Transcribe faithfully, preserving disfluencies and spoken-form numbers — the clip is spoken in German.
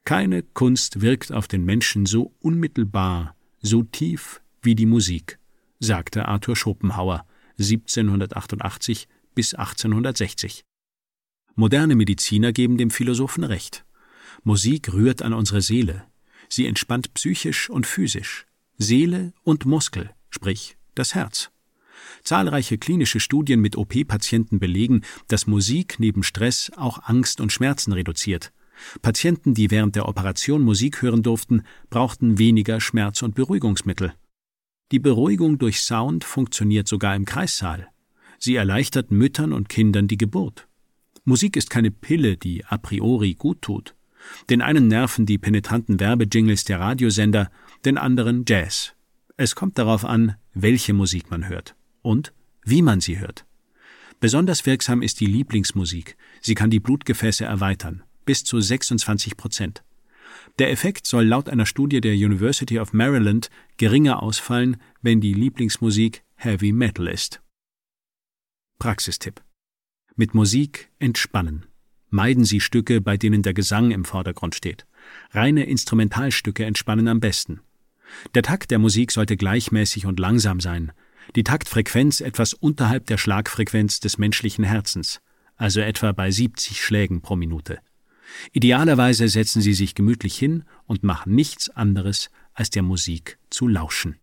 Keine Kunst wirkt auf den Menschen so unmittelbar, so tief wie die Musik, sagte Arthur Schopenhauer siebzehnhundertachtundachtzig bis achtzehnhundertsechzig. Moderne Mediziner geben dem Philosophen recht. Musik rührt an unsere Seele. Sie entspannt psychisch und physisch. Seele und Muskel, sprich das Herz. Zahlreiche klinische Studien mit O P-Patienten belegen, dass Musik neben Stress auch Angst und Schmerzen reduziert. Patienten, die während der Operation Musik hören durften, brauchten weniger Schmerz- und Beruhigungsmittel. Die Beruhigung durch Sound funktioniert sogar im Kreissaal. Sie erleichtert Müttern und Kindern die Geburt. Musik ist keine Pille, die a priori gut tut. Den einen nerven die penetranten Werbejingles der Radiosender, den anderen Jazz. Es kommt darauf an, welche Musik man hört und wie man sie hört. Besonders wirksam ist die Lieblingsmusik. Sie kann die Blutgefäße erweitern, bis zu sechsundzwanzig Prozent. Der Effekt soll laut einer Studie der University of Maryland geringer ausfallen, wenn die Lieblingsmusik Heavy Metal ist. Praxistipp: Mit Musik entspannen. Meiden Sie Stücke, bei denen der Gesang im Vordergrund steht. Reine Instrumentalstücke entspannen am besten. Der Takt der Musik sollte gleichmäßig und langsam sein. Die Taktfrequenz etwas unterhalb der Schlagfrequenz des menschlichen Herzens, also etwa bei siebzig Schlägen pro Minute. Idealerweise setzen Sie sich gemütlich hin und machen nichts anderes, als der Musik zu lauschen.